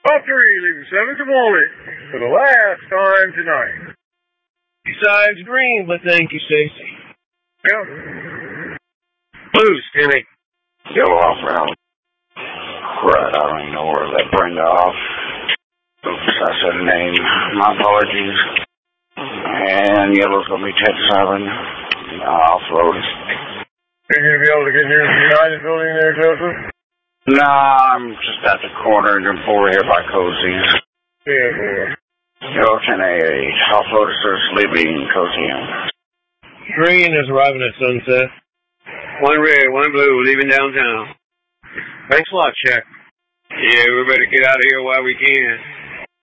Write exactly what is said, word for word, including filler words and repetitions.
Top three, leaving seven to Wally for the last time tonight. Besides green, but thank you, Stacy. Yep. Blue, Skinny. Yellow off round. Right, I don't even know where I let Brenda off. Oops, I said a name. My apologies. And yellow's going to be ten seven. Offload. Are you going to be able to get near the United building there, Joseph? No, I'm just at the corner and four here by Cozy's. Yeah, four. Yellow ten eight. Offload is leaving Cozy in. Green is arriving at Sunset. One red, one blue, leaving downtown. Thanks a lot, Check. Yeah, we better get out of here while we can.